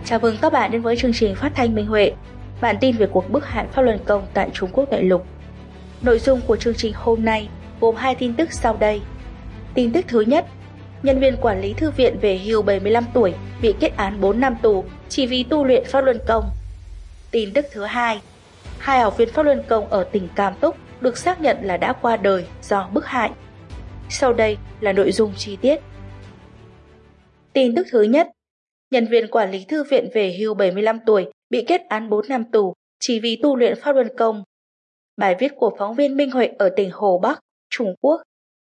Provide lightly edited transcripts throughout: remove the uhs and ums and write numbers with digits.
Chào mừng các bạn đến với chương trình phát thanh Minh Huệ. Bản tin về cuộc bức hại Pháp Luân Công tại Trung Quốc đại lục. Nội dung của chương trình hôm nay gồm 2 tin tức sau đây. Tin tức thứ nhất, nhân viên quản lý thư viện về hưu 75 tuổi bị kết án 4 năm tù chỉ vì tu luyện Pháp Luân Công. Tin tức thứ hai, 2 học viên Pháp Luân Công ở tỉnh Cam Túc được xác nhận là đã qua đời do bức hại. Sau đây là nội dung chi tiết. Tin tức thứ nhất, nhân viên quản lý thư viện về hưu 75 tuổi bị kết án 4 năm tù chỉ vì tu luyện Pháp Luân Công. Bài viết của phóng viên Minh Huệ ở tỉnh Hồ Bắc, Trung Quốc.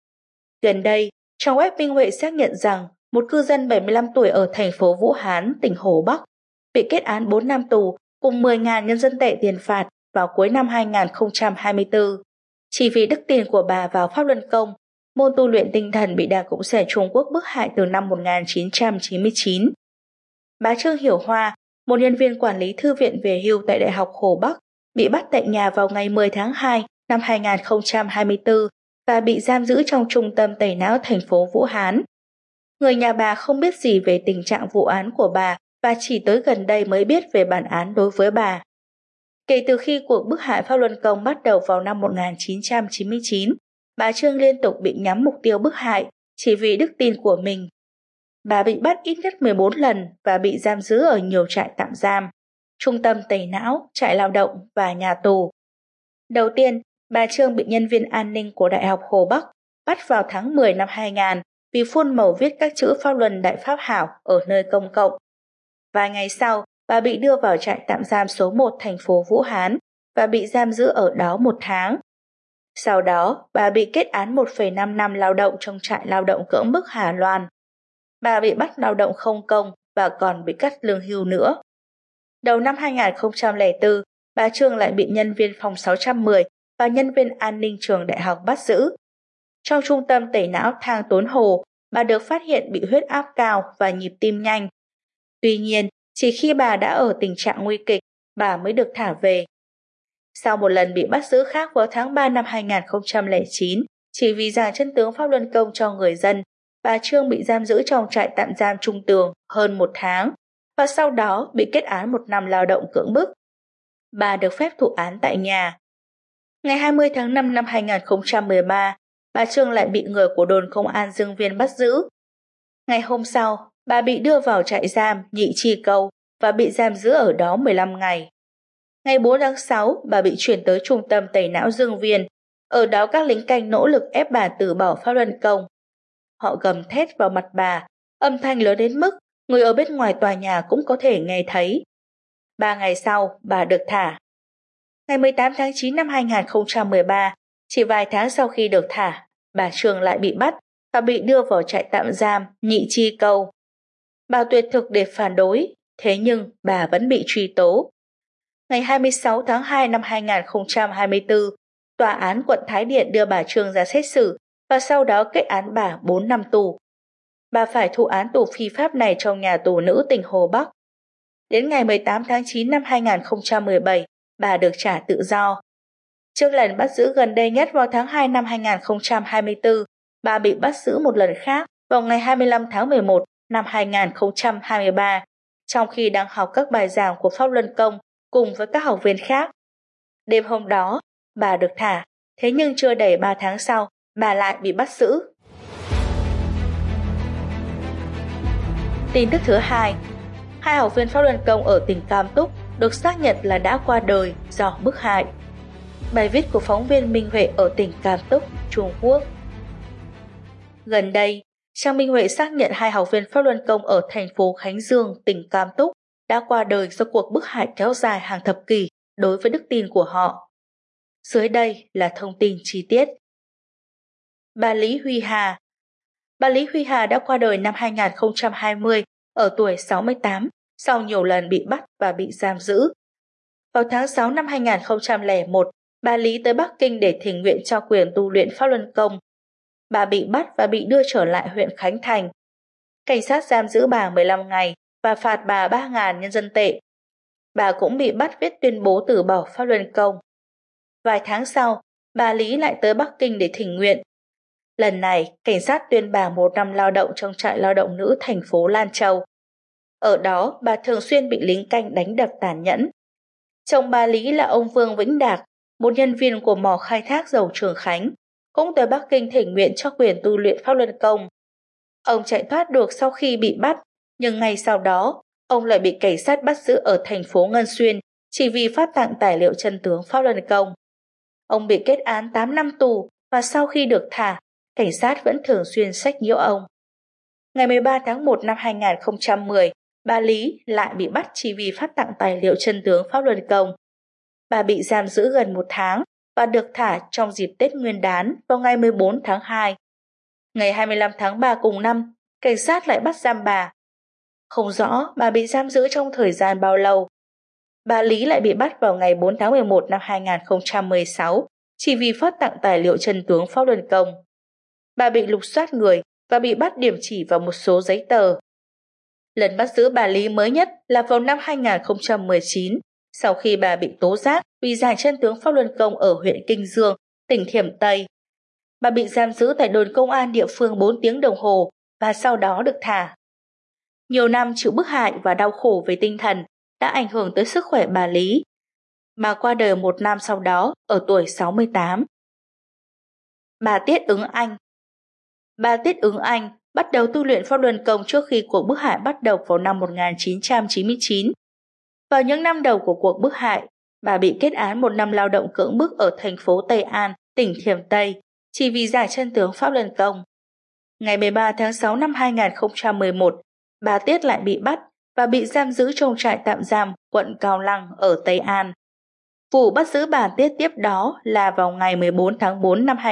Gần đây, trang web Minh Huệ xác nhận rằng một cư dân 75 tuổi ở thành phố Vũ Hán, tỉnh Hồ Bắc bị kết án 4 năm tù cùng 10.000 nhân dân tệ tiền phạt vào cuối năm 2024 chỉ vì đức tin của bà vào Pháp Luân Công, môn tu luyện tinh thần bị Đảng Cộng sản Trung Quốc bức hại từ năm 1999. Bà Trương Hiểu Hoa, một nhân viên quản lý thư viện về hưu tại Đại học Hồ Bắc, bị bắt tại nhà vào ngày 10 tháng 2 năm 2024 và bị giam giữ trong trung tâm tẩy não thành phố Vũ Hán. Người nhà bà không biết gì về tình trạng vụ án của bà và chỉ tới gần đây mới biết về bản án đối với bà. Kể từ khi cuộc bức hại Pháp Luân Công bắt đầu vào năm 1999, bà Trương liên tục bị nhắm mục tiêu bức hại chỉ vì đức tin của mình. Bà bị bắt ít nhất 14 lần và bị giam giữ ở nhiều trại tạm giam, trung tâm tẩy não, trại lao động và nhà tù. Đầu tiên, bà Trương bị nhân viên an ninh của Đại học Hồ Bắc bắt vào tháng 10 năm 2000 vì phun màu viết các chữ Pháp Luân Đại Pháp Hảo ở nơi công cộng. Vài ngày sau, bà bị đưa vào trại tạm giam số 1 thành phố Vũ Hán và bị giam giữ ở đó 1 tháng. Sau đó, bà bị kết án 1,5 năm lao động trong trại lao động cưỡng bức Hà Loan. Bà bị bắt lao động không công và còn bị cắt lương hưu nữa. Đầu năm 2004, bà Trương lại bị nhân viên phòng 610 và nhân viên an ninh trường đại học bắt giữ. Trong trung tâm tẩy não Thang Tốn Hồ, bà được phát hiện bị huyết áp cao và nhịp tim nhanh. Tuy nhiên, chỉ khi bà đã ở tình trạng nguy kịch, bà mới được thả về. Sau một lần bị bắt giữ khác vào tháng 3 năm 2009, chỉ vì giảng chân tướng Pháp Luân Công cho người dân, bà Trương bị giam giữ trong trại tạm giam Trung Tường hơn 1 tháng và sau đó bị kết án 1 năm lao động cưỡng bức. Bà được phép thụ án tại nhà. Ngày 20 tháng 5 năm 2013, bà Trương lại bị người của đồn công an Dương Viên bắt giữ. Ngày hôm sau, bà bị đưa vào trại giam Nhị Chi Câu và bị giam giữ ở đó 15 ngày. Ngày 4 tháng 6, bà bị chuyển tới trung tâm tẩy não Dương Viên. Ở đó các lính canh nỗ lực ép bà từ bỏ Pháp Luân Công. Họ gầm thét vào mặt bà, âm thanh lớn đến mức người ở bên ngoài tòa nhà cũng có thể nghe thấy. 3 ngày sau, bà được thả. Ngày 18 tháng 9 năm 2013, chỉ vài tháng sau khi được thả, bà Trương lại bị bắt và bị đưa vào trại tạm giam Nhị Chi Câu. Bà tuyệt thực để phản đối, thế nhưng bà vẫn bị truy tố. Ngày 26 tháng 2 năm 2024, Tòa án quận Thái Điện đưa bà Trương ra xét xử và sau đó kết án bà 4 năm tù. Bà phải thụ án tù phi pháp này trong nhà tù nữ tỉnh Hồ Bắc. Đến ngày 18 tháng 9 năm 2017, bà được trả tự do. Trước lần bắt giữ gần đây nhất vào tháng 2 năm 2024, bà bị bắt giữ một lần khác vào ngày 25 tháng 11 năm 2023, trong khi đang học các bài giảng của Pháp Luân Công cùng với các học viên khác. Đêm hôm đó, bà được thả, thế nhưng chưa đầy 3 tháng sau, bà lại bị bắt giữ. Tin tức thứ hai, 2 học viên Pháp Luân Công ở tỉnh Cam Túc được xác nhận là đã qua đời do bức hại. Bài viết của phóng viên Minh Huệ ở tỉnh Cam Túc, Trung Quốc. Gần đây, trang Minh Huệ xác nhận 2 học viên Pháp Luân Công ở thành phố Khánh Dương, tỉnh Cam Túc đã qua đời do cuộc bức hại kéo dài hàng thập kỷ đối với đức tin của họ. Dưới đây là thông tin chi tiết. Bà Lý Huy Hà. Bà Lý Huy Hà đã qua đời năm 2020 ở tuổi 68 sau nhiều lần bị bắt và bị giam giữ. Vào tháng 6 năm 2001, bà Lý tới Bắc Kinh để thỉnh nguyện cho quyền tu luyện Pháp Luân Công. Bà bị bắt và bị đưa trở lại huyện Khánh Thành. Cảnh sát giam giữ bà 15 ngày và phạt bà 3.000 nhân dân tệ. Bà cũng bị bắt viết tuyên bố từ bỏ Pháp Luân Công. Vài tháng sau, bà Lý lại tới Bắc Kinh để thỉnh nguyện. Lần này, cảnh sát tuyên bà 1 năm lao động trong trại lao động nữ thành phố Lan Châu. Ở đó, bà thường xuyên bị lính canh đánh đập tàn nhẫn. Chồng bà Lý là ông Vương Vĩnh Đạc, một nhân viên của mỏ khai thác dầu Trường Khánh, cũng tới Bắc Kinh thỉnh nguyện cho quyền tu luyện Pháp Luân Công. Ông chạy thoát được sau khi bị bắt, nhưng ngay sau đó, ông lại bị cảnh sát bắt giữ ở thành phố Ngân Xuyên chỉ vì phát tặng tài liệu chân tướng Pháp Luân Công. Ông bị kết án 8 năm tù và sau khi được thả, cảnh sát vẫn thường xuyên sách nhiễu ông. Ngày 13 tháng 1 năm 2010, bà Lý lại bị bắt chỉ vì phát tặng tài liệu chân tướng Pháp Luân Công. Bà bị giam giữ gần 1 tháng và được thả trong dịp Tết Nguyên đán vào ngày 14 tháng 2. Ngày 25 tháng 3 cùng năm, cảnh sát lại bắt giam bà. Không rõ bà bị giam giữ trong thời gian bao lâu. Bà Lý lại bị bắt vào ngày 4 tháng 11 năm 2016 chỉ vì phát tặng tài liệu chân tướng Pháp Luân Công. Bà bị lục soát người và bị bắt điểm chỉ vào một số giấy tờ. Lần bắt giữ bà Lý mới nhất là vào năm 2019, sau khi bà bị tố giác vì giảng chân tướng Pháp Luân Công ở huyện Kinh Dương, tỉnh Thiểm Tây. Bà bị giam giữ tại đồn công an địa phương 4 tiếng đồng hồ và sau đó được thả. Nhiều năm chịu bức hại và đau khổ về tinh thần đã ảnh hưởng tới sức khỏe bà Lý. Bà qua đời 1 năm sau đó ở tuổi 68. Bà Tiết Ứng Anh. Bà Tiết Ứng Anh bắt đầu tu luyện Pháp Luân Công trước khi cuộc bức hại bắt đầu vào năm 1999. Vào những năm đầu của cuộc bức hại, bà bị kết án 1 năm lao động cưỡng bức ở thành phố Tây An, tỉnh Thiểm Tây, chỉ vì giảng chân tướng Pháp Luân Công. Ngày 13 tháng 6 năm 2011, bà Tiết lại bị bắt và bị giam giữ trong trại tạm giam quận Cao Lăng ở Tây An. Vụ bắt giữ bà Tiết tiếp đó là vào ngày 14 tháng 4 năm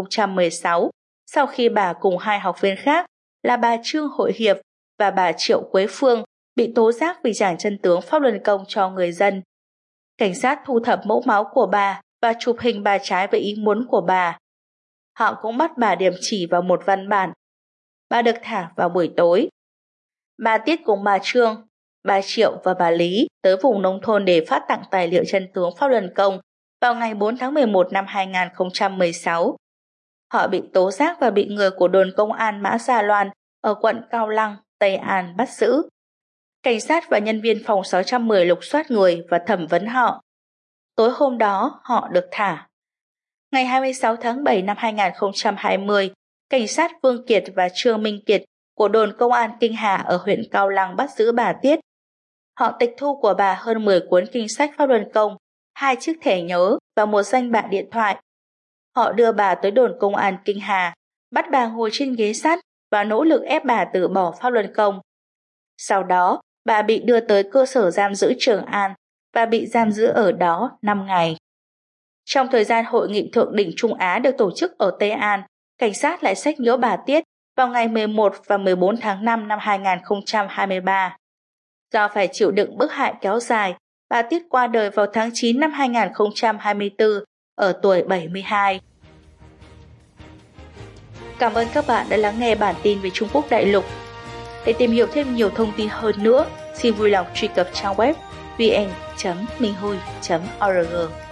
2016, sau khi bà cùng 2 học viên khác là bà Trương Hội Hiệp và bà Triệu Quế Phương bị tố giác vì giảng chân tướng Pháp Luân Công cho người dân. Cảnh sát thu thập mẫu máu của bà và chụp hình bà trái với ý muốn của bà. Họ cũng bắt bà điểm chỉ vào một văn bản. Bà được thả vào buổi tối. Bà Tiết cùng bà Trương, bà Triệu và bà Lý tới vùng nông thôn để phát tặng tài liệu chân tướng Pháp Luân Công vào ngày 4 tháng 11 năm 2016. Họ bị tố giác và bị người của đồn công an Mã Gia Loan ở quận Cao Lăng, Tây An bắt giữ. Cảnh sát và nhân viên phòng 610 lục soát người và thẩm vấn họ. Tối hôm đó, họ được thả. Ngày 26 tháng 7 năm 2020, cảnh sát Vương Kiệt và Trương Minh Kiệt của đồn công an Kinh Hà ở huyện Cao Lăng bắt giữ bà Tiết. Họ tịch thu của bà hơn 10 cuốn kinh sách Pháp Luân Công, 2 chiếc thẻ nhớ và một danh bạ điện thoại. Họ đưa bà tới đồn công an Kinh Hà, bắt bà ngồi trên ghế sắt và nỗ lực ép bà từ bỏ Pháp Luân Công. Sau đó, bà bị đưa tới cơ sở giam giữ Trường An và bị giam giữ ở đó 5 ngày. Trong thời gian hội nghị thượng đỉnh Trung Á được tổ chức ở Tây An, cảnh sát lại sách nhiễu bà Tiết vào ngày 11 và 14 tháng 5 năm 2023. Do phải chịu đựng bức hại kéo dài, bà Tiết qua đời vào tháng 9 năm 2024 ở tuổi 72. Cảm ơn các bạn đã lắng nghe bản tin về Trung Quốc đại lục. Để tìm hiểu thêm nhiều thông tin hơn nữa, xin vui lòng truy cập trang web vn.minhui.org.